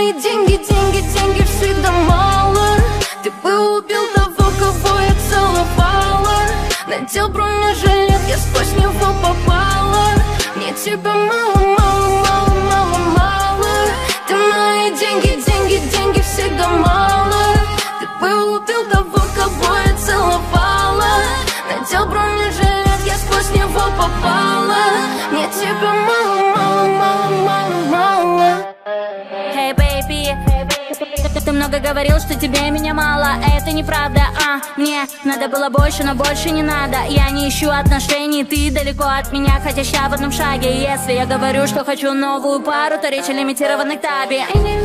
мои деньги, деньги, деньги всегда мало. Ты бы убил того, кого я целовала. Надел бронежилет, я сквозь него попала. Мне тебя мало, мало, мало, мало, мало. Ты мои деньги, деньги, деньги всегда мало. Ты бы убил того, кого я целовала. Надел бронежилет, я сквозь него попала. Мне тебя мало, мало, мало, мало, мало. Hey baby, ты много говорил, что тебе меня мало. Это неправда, мне надо было больше, но больше не надо. Я не ищу отношений, ты далеко от меня, хотя ща в одном шаге. Если я говорю, что хочу новую пару, то речь о лимитированной табе.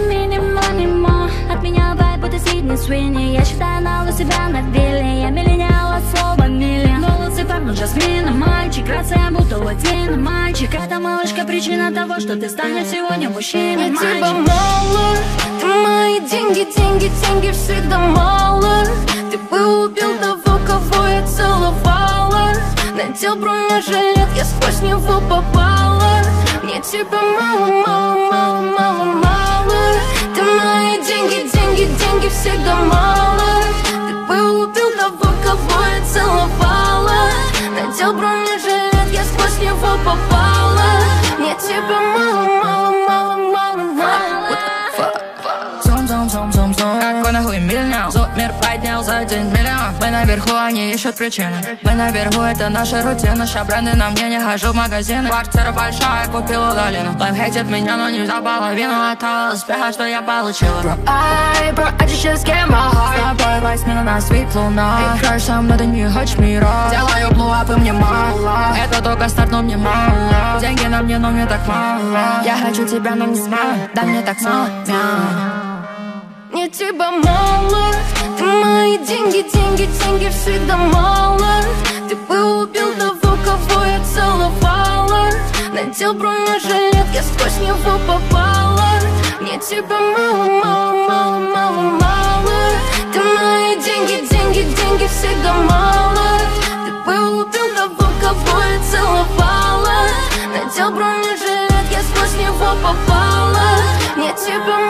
От меня вайб, будто Сидни Суини. Я считаю на себя на вилле. Я миллениал от слова миллион. Волосы пахнут жасмином, мальчик. Грация будто латина, мальчик. Эта малышка причина того, что ты станешь сегодня мужчиной, мальчик. Тебя мало, ты мои деньги, деньги, деньги всегда мало. Ты бы убил того, кого я целовала. Надел бронежилет, я сквозь него попала. Мне тебя мало, мало, мало, мало, мало. Ты мои деньги, деньги, деньги всегда мало. Ты бы убил того, кого я целовала. Надел бронежилет, я сквозь него попала. Мне тебя мало, мало, мало, мало, мало. Какой нахуй миллион? Зуб мир поднял за день миллион. Мы наверху, они ищут причины. Мы наверху, это наша рутина. Ща бренды на мне, не хожу в магазины. Квартира большая, купила долину. Лайф хейтит меня, но нельзя половину от того успеха, что я получила. Bro, I just get my heart. С тобой восьмина на свет луна. Играешь со мной, ты не хочешь мира. Делаю блуап, и мне мало. Это только старт, но мне мало. Деньги на мне, но мне так мало. Я хочу тебя, но не смогу. Да мне так мало. Мне тебя мало, ты мои деньги, деньги, деньги всегда мало. Ты бы убил того, кого я целовала. Надел бронежилет, я сквозь него попала. Мне тебя мало, мало, мало, мало, мало. Ты мои деньги, деньги, деньги всегда мало. Ты бы убил того, кого я целовала. Надел бронежилет, я сквозь него попала. Мне тебя мало.